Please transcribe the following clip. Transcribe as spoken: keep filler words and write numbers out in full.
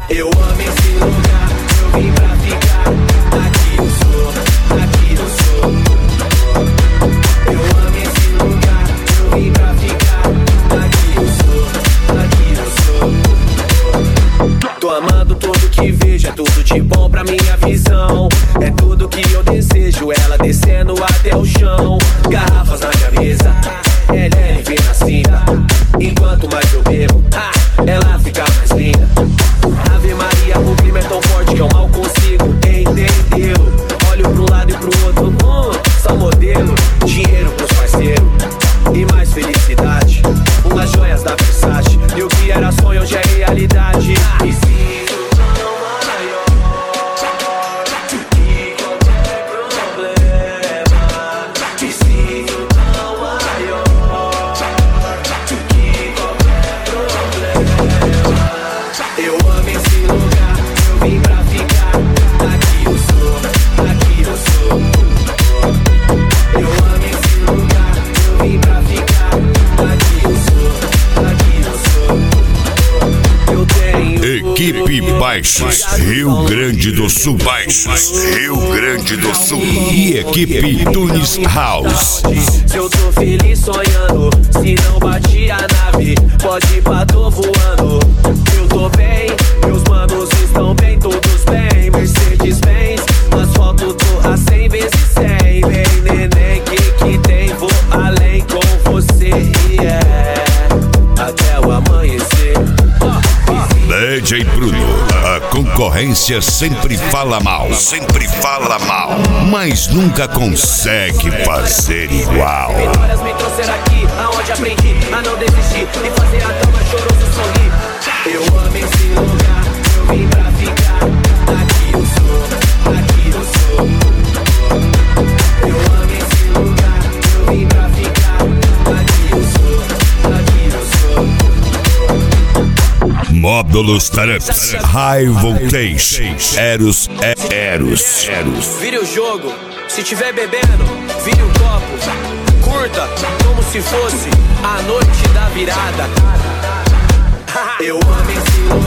Eu amo esse lugar, eu vim pra ficar. Aqui eu sou, aqui eu sou. Eu amo esse lugar, eu vim pra ficar. Aqui eu sou, aqui eu sou. Tô amando tudo que vejo, é tudo de bom pra minha visão. É tudo que eu desejo, ela descendo até o chão. Garrafas na minha mesa, L L V na cinta. Enquanto mais eu bebo, ah, ela fica mais linda. Ave Maria, o clima é tão forte que eu mal consigo entender. Olho pra um lado e pro outro, hum, só modelo. Dinheiro pros parceiros e mais felicidade. Umas joias da Versace, e o que era sonho hoje é realidade. E sim, Equipe Baixos, Rio Grande do Sul. Baixos, Rio Grande do Sul. E equipe Tunis House. Se eu tô feliz sonhando, se não bati a nave, pode ir pra tô voando. Eu tô bem, meus manos estão bem, todos bem. Mercedes Benz, asfalto tô a cem vezes cem. Vem neném, que que tem, vou além com você, yeah. Até o amanhecer. D J Bruno, a concorrência sempre fala mal, sempre fala mal, mas nunca consegue fazer igual. Vitórias me trouxeram aqui, aonde aprendi a não desistir e fazer a cama choroso sorrir. Eu amo esse lugar, eu vim pra ficar. Aqui eu sou, aqui eu sou. Eu amo esse lugar, eu vim pra ficar. Aqui eu sou, aqui eu sou. Módulos Tramps, High Voltage, Eros, é Eros, Eros. Vire o jogo, se tiver bebendo, vire o copo. Curta, como se fosse a noite da virada. Eu amo esse lugar.